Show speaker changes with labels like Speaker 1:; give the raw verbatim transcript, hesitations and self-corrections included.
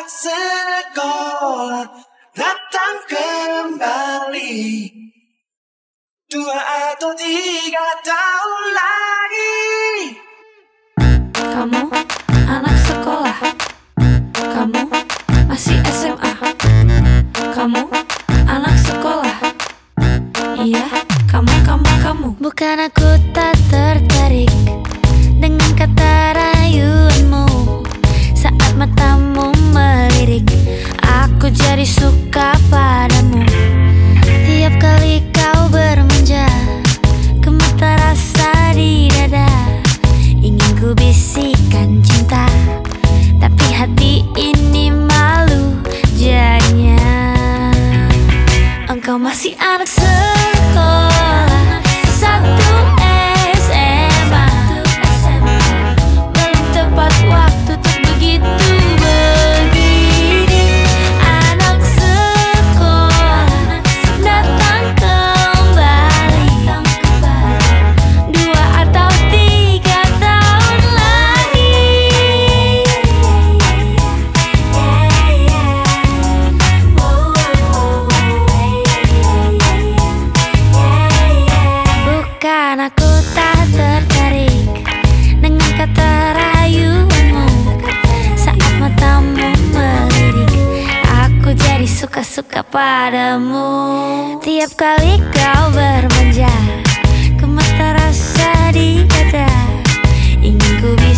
Speaker 1: anak sekolah datang kembali dua atau tiga tahun lagi.
Speaker 2: Kamu anak sekolah, kamu masih S M A. Kamu anak sekolah, iya kamu, kamu, kamu.
Speaker 3: Bukan aku tak tertarik dengan kata rayuanmu. Saat matamu melirik, aku jadi suka padamu. Tiap kali kau bermanja, gemetar rasa di dada. Ingin ku bisikan cinta, tapi hati ini malu jadinya. Engkau masih anak sekolah, satu S M A. Belum tepat waktu untuk begitu begini. Anak sekolah datang kembali dua atau tiga tahun lagi. Bukan aku tak tertarik dengan kata rayuanmu. Saat matamu melirik, aku jadi suka-suka padamu. Tiap kali kau bermanja, gemetar rasa di dada. Ingin ku bisa